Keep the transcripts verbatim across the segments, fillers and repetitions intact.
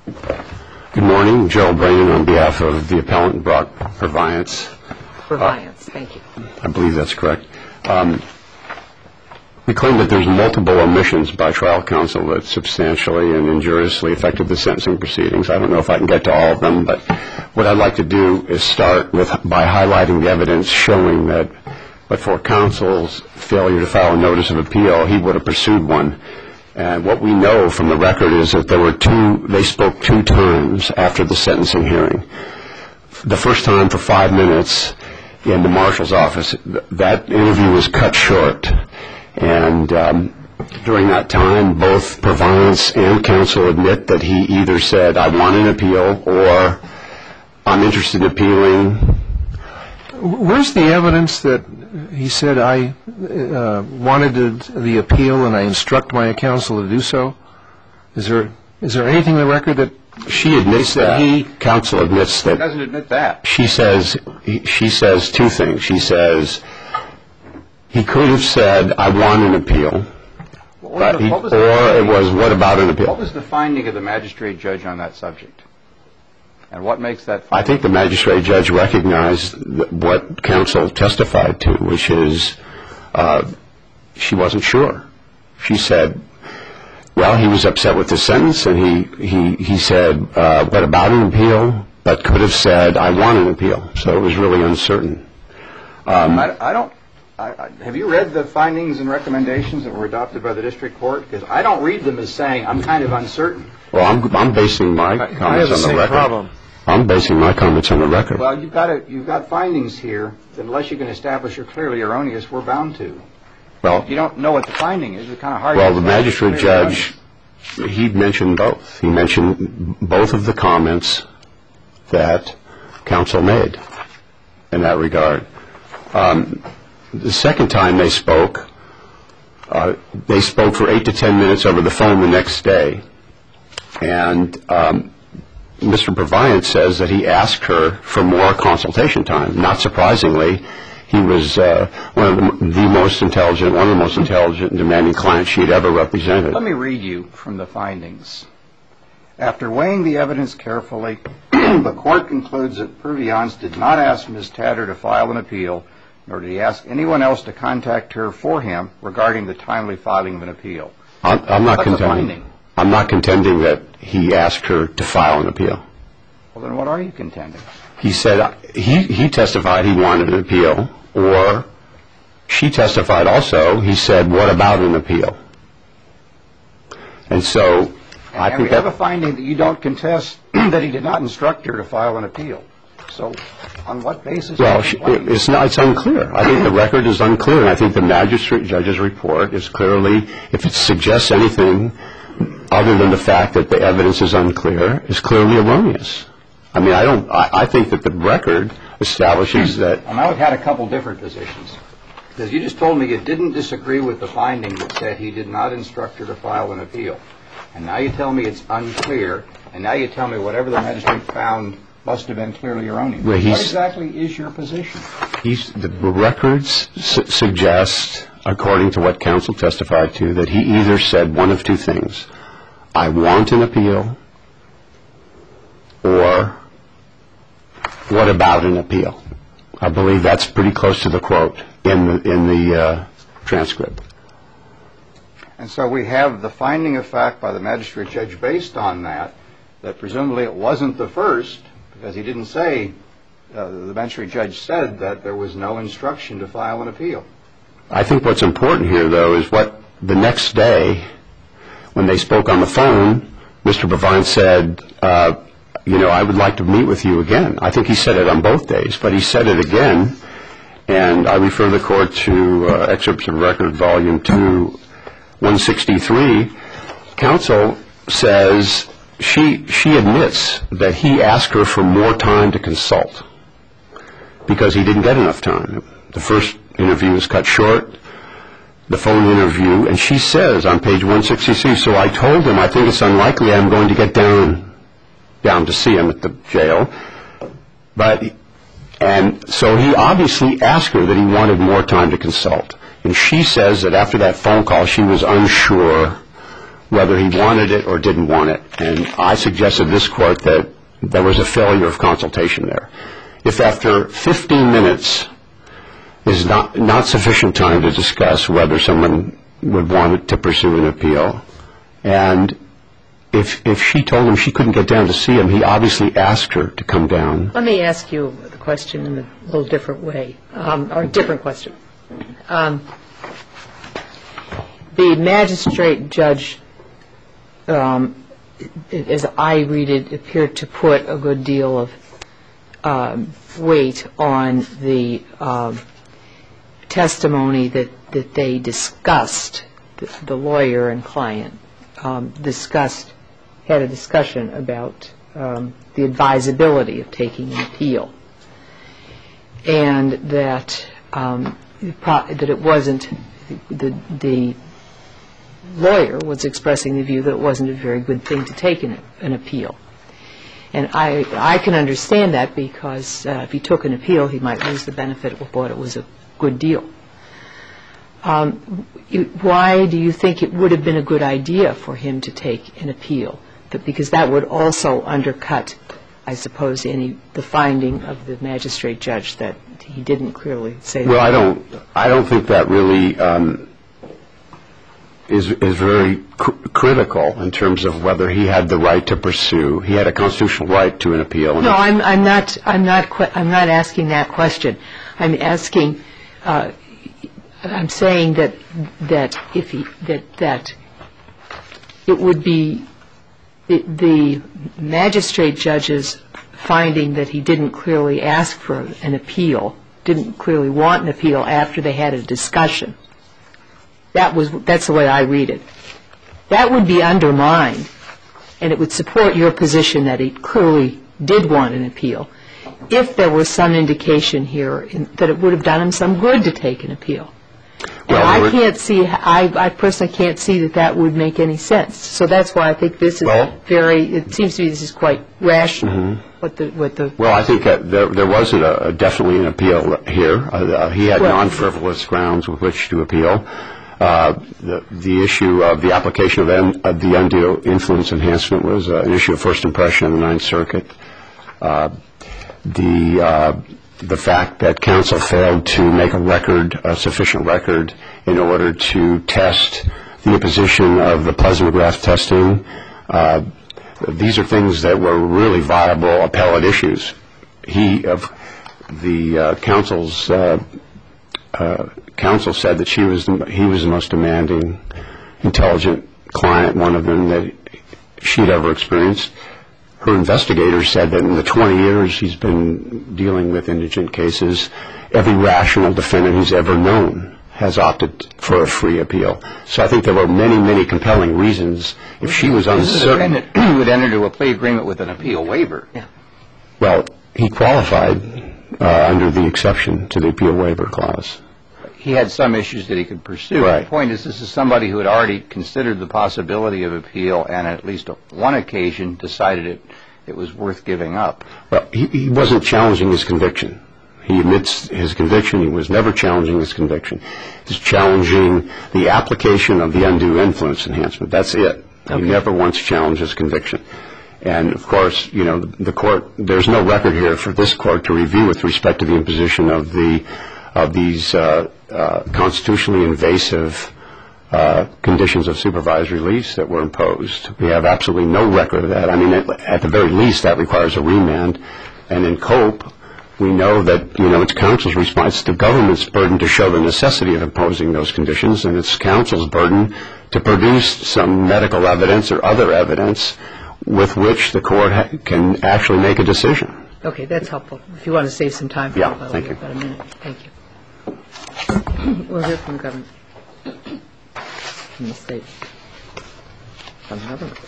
Good morning. Gerald Braden on behalf of the appellant Brock Purviance. Purviance, uh, thank you. I believe that's correct. Um, we claim that there's multiple omissions by trial counsel that substantially and injuriously affected the sentencing proceedings. I don't know if I can get to all of them, but what I'd like to do is start with by highlighting the evidence showing that but for counsel's failure to file a notice of appeal, he would have pursued one. And what we know from the record is that there were two, they spoke two times after the sentencing hearing. The first time for five minutes in the marshal's office. That interview was cut short. And um, during that time, both Purviance and counsel admit that he either said, I want an appeal, or I'm interested in appealing. Where's the evidence that he said, I uh, wanted to, the appeal and I instruct my counsel to do so? Is there is there anything in the record that she admits that? He counsel admits that. He doesn't admit that. She says he, she says two things. She says he could have said, I want an appeal, but the, he, or it was, what about an appeal? What was the finding of the magistrate judge on that subject? And what makes that finding? I think the magistrate judge recognized what counsel testified to, which is uh, she wasn't sure. She said, well, he was upset with the sentence, and he, he, he said, uh, what about an appeal? But could have said, I want an appeal. So it was really uncertain. Um, I, I don't. I, I, have you read the findings and recommendations that were adopted by the district court? Because I don't read them as saying I'm kind of uncertain. Well, I'm, I'm basing my I, comments I have the on the same record. Problem. I'm basing my comments on the record. Well, you've got a, you've got findings here that unless you can establish you're clearly erroneous, we're bound to. Well, you don't know what the finding is. It's kind of hard. Well, to the magistrate judge, he mentioned both. He mentioned both of the comments that counsel made in that regard. Um, the second time they spoke, uh, they spoke for eight to ten minutes over the phone the next day, and um, Mister Purviance says that he asked her for more consultation time. Not surprisingly, he was uh, one of the, the most intelligent, one of the most intelligent and demanding clients she had ever represented. Let me read you from the findings. After weighing the evidence carefully, the court concludes that Purviance did not ask Miz Tatter to file an appeal, nor did he ask anyone else to contact her for him regarding the timely filing of an appeal. I'm, I'm not That's contending. I'm not contending that he asked her to file an appeal. Well, then what are you contending? He said he, he testified he wanted an appeal, or she testified also. He said, what about an appeal? And so and, I and think we have that, a finding that you don't contest that he did not instruct her to file an appeal. So on what basis? Well, she, it's not. It's unclear. I think the record is unclear, and I think the magistrate judge's report is clearly, if it suggests anything other than the fact that the evidence is unclear, is clearly erroneous. I mean, I don't. I, I think that the record establishes that. And I would have had a couple different positions, because you just told me you didn't disagree with the finding that said he did not instruct her to file an appeal, and now you tell me it's unclear, and now you tell me whatever the magistrate found must have been clearly erroneous. Well, what exactly is your position? He's, the records su- suggest, according to what counsel testified to, that he either said one of two things: I want an appeal, or what about an appeal? I believe that's pretty close to the quote in the, in the uh, transcript. And so we have the finding of fact by the magistrate judge based on that, that presumably it wasn't the first, because he didn't say, uh, the magistrate judge said that there was no instruction to file an appeal. I think what's important here, though, is what the next day, when they spoke on the phone, Mister Purviance said, uh, you know, I would like to meet with you again. I think he said it on both days, but he said it again, and I refer the court to uh, excerpts of record, volume two, one sixty-three. Counsel says she she admits that he asked her for more time to consult because he didn't get enough time. The first interview was cut short, the phone interview, and she says on page one sixty-three, so I told him I think it's unlikely I'm going to get down down to see him at the jail. But and so he obviously asked her that he wanted more time to consult. And she says that after that phone call, she was unsure whether he wanted it or didn't want it. And I suggested to this court that there was a failure of consultation there. If after fifteen minutes is not, not sufficient time to discuss whether someone would want to pursue an appeal, and if if she told him she couldn't get down to see him, he obviously asked her to come down. Let me ask you the question in a little different way, um, or a different question. Um, the magistrate judge, um, as I read it, appeared to put a good deal of um, weight on the um, testimony that, that they discussed, the, the lawyer and client um, discussed, had a discussion about um, the advisability of taking an appeal, and that um, that it wasn't, the, the lawyer was expressing the view that it wasn't a very good thing to take an, an appeal. And I, I can understand that, because uh, if he took an appeal, he might lose the benefit of what it was a good deal. Um, you, why do you think it would have been a good idea for him to take an appeal? But because that would also undercut, I suppose, any the finding of the magistrate judge that he didn't clearly say that. Well, I don't, I don't think that really um, is is very cr critical in terms of whether he had the right to pursue. He had a constitutional right to an appeal. No, I'm I'm not I'm not que I'm not asking that question. I'm asking. Uh, I'm saying that that if he that that it would be the, the magistrate judge's finding that he didn't clearly ask for an appeal, didn't clearly want an appeal after they had a discussion. That was that's the way I read it. That would be undermined, and it would support your position that he clearly did want an appeal, if there was some indication here in, that it would have done him some good to take an appeal. Well, and I can't see, I, I personally can't see that that would make any sense. So that's why I think this is well, very, it seems to me this is quite rational. Mm-hmm. what the, what the Well, I think that there, there was a, a definitely an appeal here. Uh, he had well, non-frivolous grounds with which to appeal. Uh, the, the issue of the application of, en, of the undue influence enhancement was uh, an issue of first impression in the Ninth Circuit. Uh, the uh, the fact that counsel failed to make a record, a sufficient record, in order to test the imposition of the plethysmograph testing. Uh, these are things that were really viable appellate issues. He, of the uh, counsel's uh, uh, counsel said that she was the, he was the most demanding, intelligent client, one of them that she'd ever experienced. Her investigator said that in the twenty years he's been dealing with indigent cases, every rational defendant he's ever known has opted for a free appeal. So I think there were many, many compelling reasons. If she was uncertain, the defendant would enter into a plea agreement with an appeal waiver. yeah. well, he qualified uh, under the exception to the appeal waiver clause. He had some issues that he could pursue. Right. The point is, this is somebody who had already considered the possibility of appeal, and at least one occasion decided it, it was worth giving up. Well, he, he wasn't challenging his conviction. He admits his conviction. He was never challenging his conviction. He's challenging the application of the undue influence enhancement. That's it. Okay. He never once challenged his conviction. And, of course, you know, the, the court, there's no record here for this court to review with respect to the imposition of the of these uh, uh, constitutionally invasive uh, conditions of supervised release that were imposed. We have absolutely no record of that. I mean, at, at the very least, that requires a remand. And in Cope, we know that, you know, it's counsel's response. It's the government's burden to show the necessity of imposing those conditions, and it's counsel's burden to produce some medical evidence or other evidence with which the court ha can actually make a decision. Okay, that's helpful. If you want to save some time for Yeah, about, thank you. about a minute. Thank you. We'll hear from the government. From the state. From the government.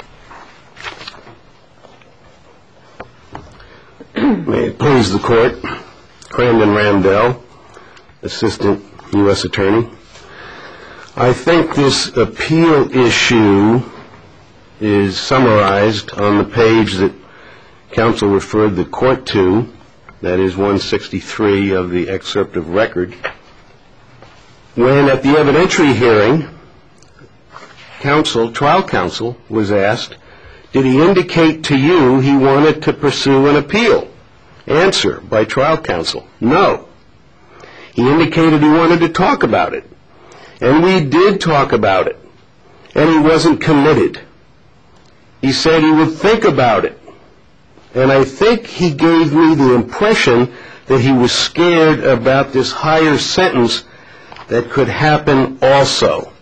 May it please the court, Crandon Randell, Assistant U S Attorney. I think this appeal issue is summarized on the page that counsel referred the court to, that is one sixty-three of the excerpt of record. When at the evidentiary hearing, counsel, trial counsel, was asked, did he indicate to you he wanted to pursue an appeal? Answer by trial counsel, no. He indicated he wanted to talk about it. And we did talk about it. And he wasn't committed. He said he would think about it. And I think he gave me the impression that he was scared about this higher sentence that could happen also.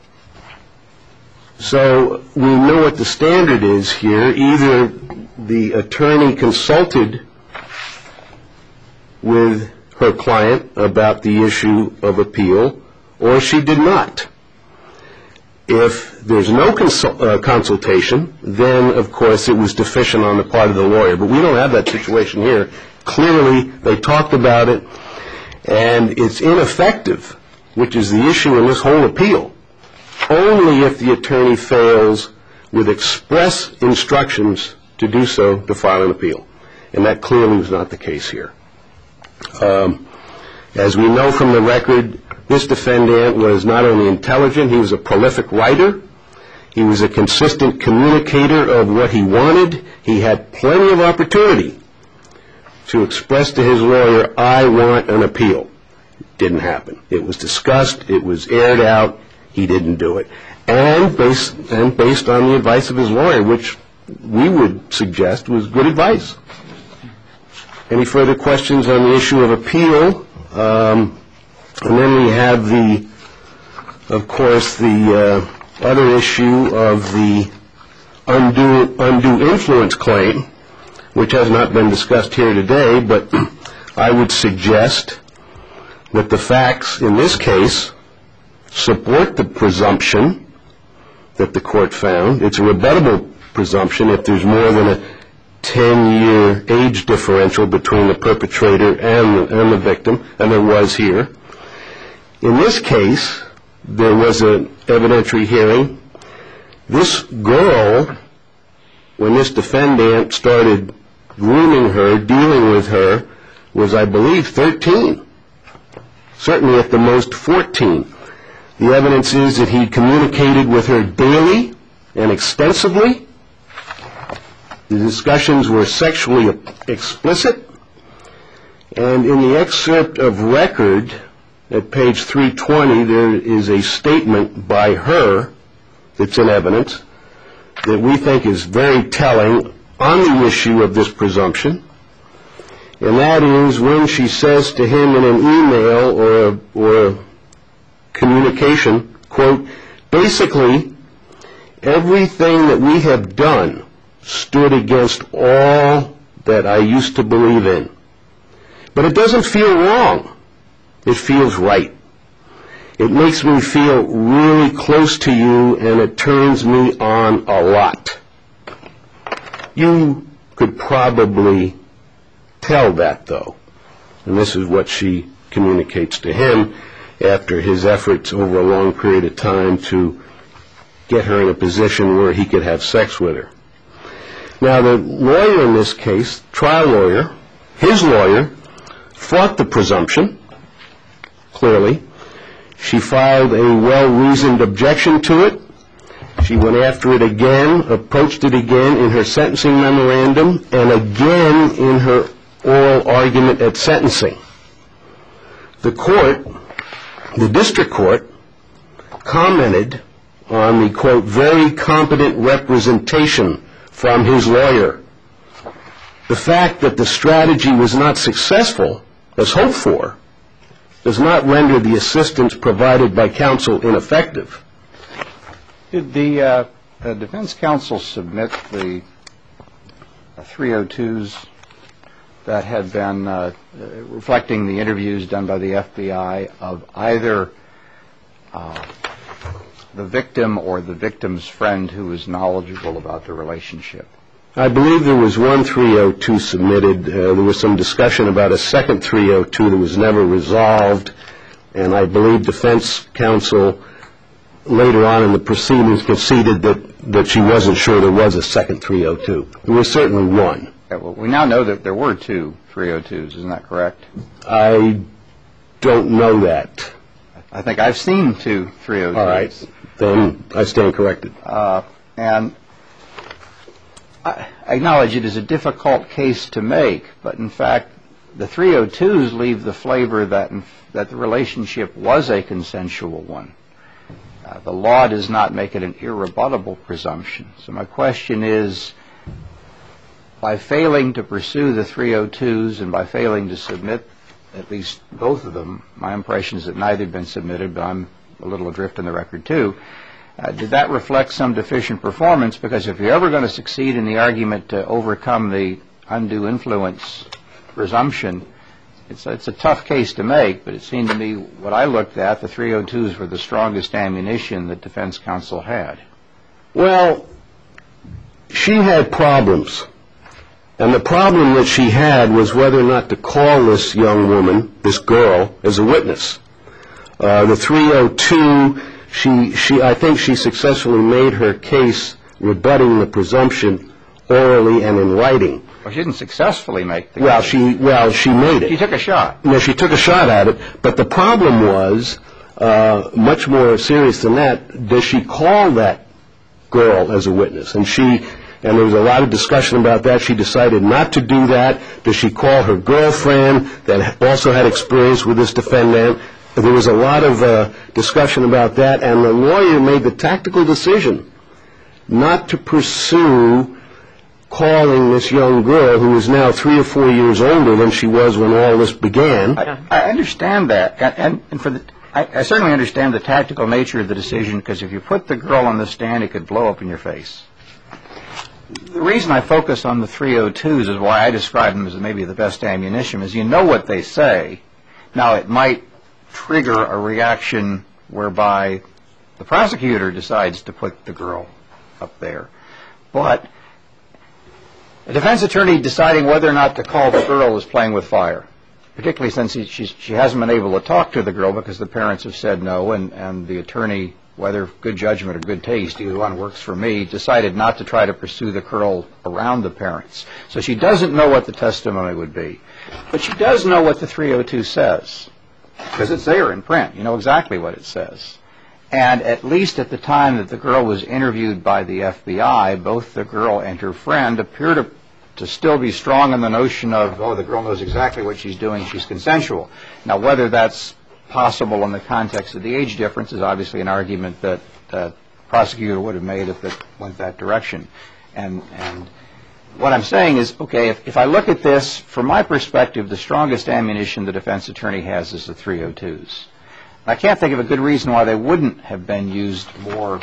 So we know what the standard is here. Either the attorney consulted with her client about the issue of appeal, or she did not. If there's no consul- uh, consultation, then, of course, it was deficient on the part of the lawyer. But we don't have that situation here. Clearly, they talked about it, and it's ineffective, which is the issue in this whole appeal, only if the attorney fails with express instructions to do so to file an appeal. And that clearly was not the case here. Um, as we know from the record, this defendant was not only intelligent, he was a prolific writer. He was a consistent communicator of what he wanted. He had plenty of opportunity to express to his lawyer, I want an appeal. It didn't happen. It was discussed. It was aired out. He didn't do it. And based, and based on the advice of his lawyer, which we would suggest was good advice. Any further questions on the issue of appeal? Um, and then we have the, of course, the uh, other issue of the undue, undue influence claim, which has not been discussed here today, but I would suggest that the facts in this case support the presumption that the court found. It's a rebuttable presumption if there's more than a ten-year age differential between the perpetrator and the, and the victim, and there was here. In this case, there was an evidentiary hearing. This girl, when this defendant started grooming her, dealing with her, was, I believe, thirteen. Certainly at the most fourteen. The evidence is that he communicated with her daily and extensively. The discussions were sexually explicit. And in the excerpt of record at page three twenty, there is a statement by her that's in evidence that we think is very telling on the issue of this presumption. And that is when she says to him in an email or a, or a communication, quote, basically, everything that we have done stood against all that I used to believe in. But it doesn't feel wrong. It feels right. It makes me feel really close to you, and it turns me on a lot. You could probably tell that, though. And this is what she communicates to him after his efforts over a long period of time to get her in a position where he could have sex with her. Now, the lawyer in this case, trial lawyer, his lawyer, fought the presumption, clearly. She filed a well-reasoned objection to it. She went after it again, approached it again in her sentencing memorandum, and again in her oral argument at sentencing. The court, the district court, commented on the, quote, very competent representation from his lawyer. The fact that the strategy was not successful, as hoped for, does not render the assistance provided by counsel ineffective. Did the uh, uh, defense counsel submit the uh, three oh twos that had been uh, uh, reflecting the interviews done by the F B I of either uh, the victim or the victim's friend who was knowledgeable about the relationship? I believe there was one three oh two submitted. Uh, there was some discussion about a second three oh two that was never resolved, and I believe defense counsel later on in the proceedings conceded that, that she wasn't sure there was a second three oh two. There was certainly one. Yeah, well, we now know that there were two three oh twos. Isn't that correct? I don't know that. I think I've seen two three oh twos. All right. Then I stand corrected. Uh, and I acknowledge it is a difficult case to make, but in fact, the three oh twos leave the flavor that, that the relationship was a consensual one. Uh, the law does not make it an irrebuttable presumption. So my question is, by failing to pursue the three oh twos and by failing to submit at least both of them, my impression is that neither had been submitted, but I'm a little adrift in the record too, uh, did that reflect some deficient performance? Because if you're ever going to succeed in the argument to overcome the undue influence presumption, it's, it's a tough case to make, but it seemed to me what I looked at, the three oh twos were the strongest ammunition that defense counsel had. Well, she had problems. And the problem that she had was whether or not to call this young woman, this girl, as a witness. Uh, the three oh two, she, she, I think she successfully made her case rebutting the presumption orally and in writing. Well, she didn't successfully make the Well, case. she, well, she made it. She took a shot. No, she took a shot at it, but the problem was uh, much more serious than that. Does she call that girl as a witness? And she... And there was a lot of discussion about that. She decided not to do that. Does she call her girlfriend that also had experience with this defendant? There was a lot of uh, discussion about that, and the lawyer made the tactical decision not to pursue calling this young girl, who is now three or four years older than she was when all this began. I, I understand that, and, and for the, I, I certainly understand the tactical nature of the decision, because if you put the girl on the stand, it could blow up in your face. The reason I focus on the three oh twos is why I describe them as maybe the best ammunition, is you know what they say. Now, it might trigger a reaction whereby the prosecutor decides to put the girl up there. But a defense attorney deciding whether or not to call the girl is playing with fire, particularly since he, she, she hasn't been able to talk to the girl because the parents have said no, and, and the attorney, whether good judgment or good taste, either one works for me, decided not to try to pursue the girl around the parents. So she doesn't know what the testimony would be. But she does know what the three oh two says, because it's there in print. You know exactly what it says. And at least at the time that the girl was interviewed by the F B I, both the girl and her friend appear to, to still be strong in the notion of, oh, the girl knows exactly what she's doing, she's consensual. Now, whether that's possible in the context of the age difference is obviously an argument that the prosecutor would have made if it went that direction. And, and what I'm saying is, okay, if, if I look at this, from my perspective, the strongest ammunition the defense attorney has is the three oh twos. I can't think of a good reason why they wouldn't have been used more,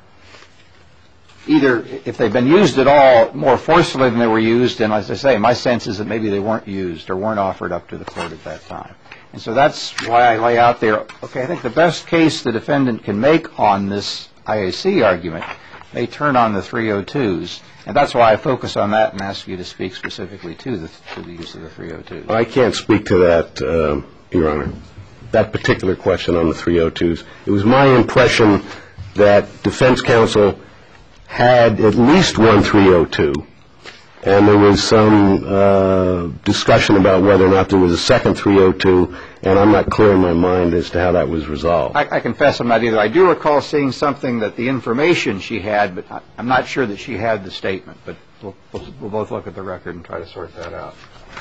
either if they've been used at all, more forcefully than they were used, and as I say, my sense is that maybe they weren't used or weren't offered up to the court at that time. And so that's why I lay out there, okay, I think the best case the defendant can make on this I A C argument may turn on the three oh twos, and that's why I focus on that and ask you to speak specifically to the, to the use of the three oh twos. I can't speak to that, uh, Your Honor, that particular question on the three oh twos. It was my impression that defense counsel had at least one three oh two, and there was some uh, discussion about whether or not there was a second three oh two, and I'm not clear in my mind as to how that was resolved. I, I confess I'm not either. I do recall seeing something that the information she had, but I, I'm not sure that she had the statement, but we'll, we'll, we'll both look at the record and try to sort that out.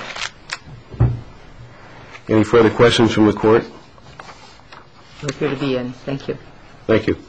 Any further questions from the court? You appear to be in. Thank you. Thank you.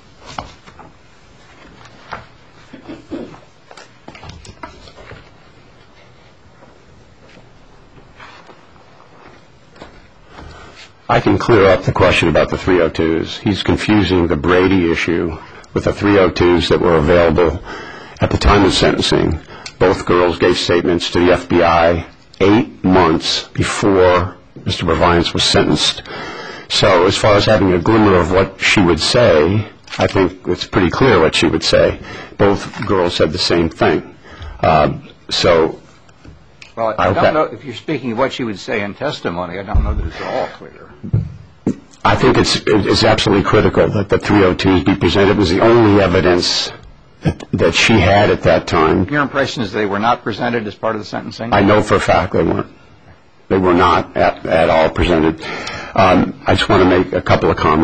I can clear up the question about the three oh twos. He's confusing the Brady issue with the three oh twos that were available at the time of sentencing. Both girls gave statements to the F B I eight months before Mister Purviance was sentenced. So as far as having a glimmer of what she would say, I think it's pretty clear what she would say. Both girls said the same thing. Um, so Well, I, I don't know if you're speaking of what she would say in testimony. I don't know that it's all clear. I think it's it's absolutely critical that the three oh twos be presented. It was the only evidence that, that she had at that time. Your impression is they were not presented as part of the sentencing? I know for a fact they weren't. They were not at, at all presented. Um, I just want to make a couple of comments.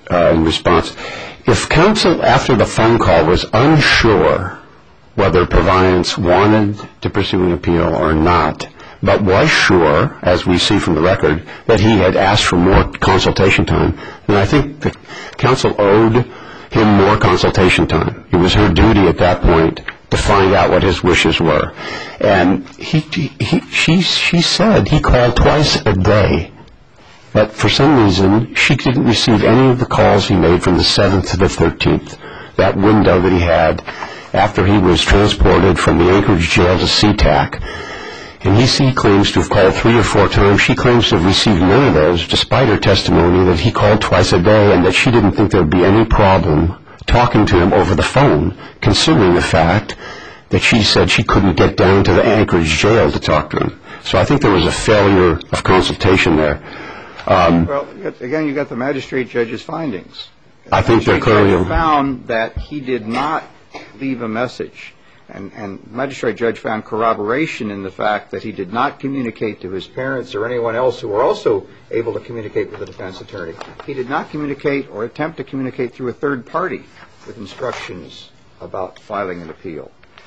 uh, in response. If counsel, after the phone call, was unsure whether Purviance wanted to pursue an appeal or not, but was sure, as we see from the record, that he had asked for more consultation time, then I think the counsel owed him more consultation time. It was her duty at that point to find out what his wishes were. And he, he, she, she said he called twice a day, but for some reason she didn't receive any of the calls he made from the seventh to the thirteenth, that window that he had after he was transported from the Anchorage jail to SeaTac. And he, he claims to have called three or four times. She claims to have received none of those, despite her testimony that he called twice a day and that she didn't think there would be any problem talking to him over the phone, considering the fact that she said she couldn't get down to the Anchorage jail to talk to him. So I think there was a failure of consultation there. Um, well, again, you got the magistrate judge's findings. I think they're clearly The magistrate judge found that he did not leave a message. And, and the magistrate judge found corroboration in the fact that he did not communicate to his parents or anyone else who were also able to communicate with the defense attorney. He did not communicate or attempt to communicate through a third party with instructions about filing an appeal.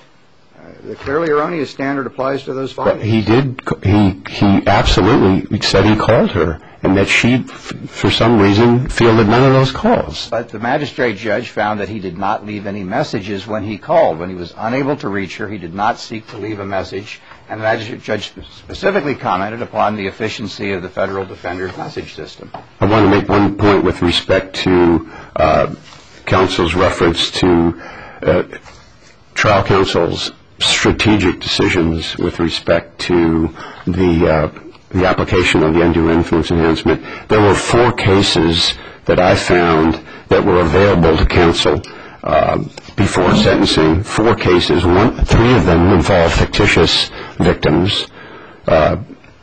Uh, the clearly erroneous standard applies to those findings. But he did, he, he absolutely said he called her, and that she, for some reason, fielded none of those calls. But the magistrate judge found that he did not leave any messages when he called. When he was unable to reach her, he did not seek to leave a message. And the magistrate judge specifically commented upon the efficiency of the federal defender's message system. I want to make one point with respect to uh, counsel's reference to uh, trial counsel's strategic decisions with respect to the uh, the application of the undue influence enhancement. There were four cases that I found that were available to counsel uh, before sentencing. Four cases. One, three of them involved fictitious victims, uh,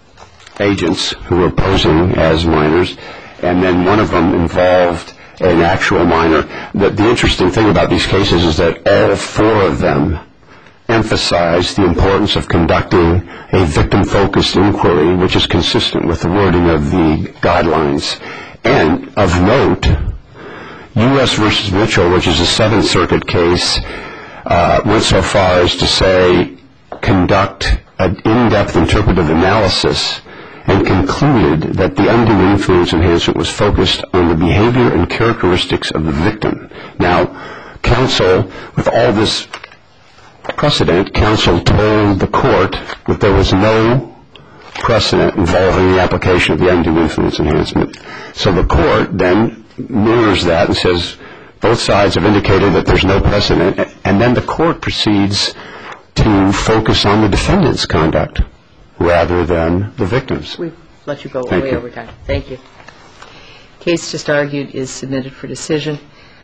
agents who were posing as minors, and then one of them involved an actual minor. The, the interesting thing about these cases is that all four of them emphasize the importance of conducting a victim-focused inquiry, which is consistent with the wording of the guidelines. And of note, U S versus Mitchell, which is a Seventh Circuit case, uh, went so far as to say conduct an in-depth interpretive analysis and concluded that the undue influence enhancement was focused on the behavior and characteristics of the victim. Now, counsel, with all this precedent, counsel told the court that there was no precedent involving the application of the undue influence enhancement. So the court then mirrors that and says both sides have indicated that there's no precedent, and then the court proceeds to focus on the defendant's conduct rather than the victim's. We've let you go Thank way you. over time. Thank you. Case just argued is submitted for decision.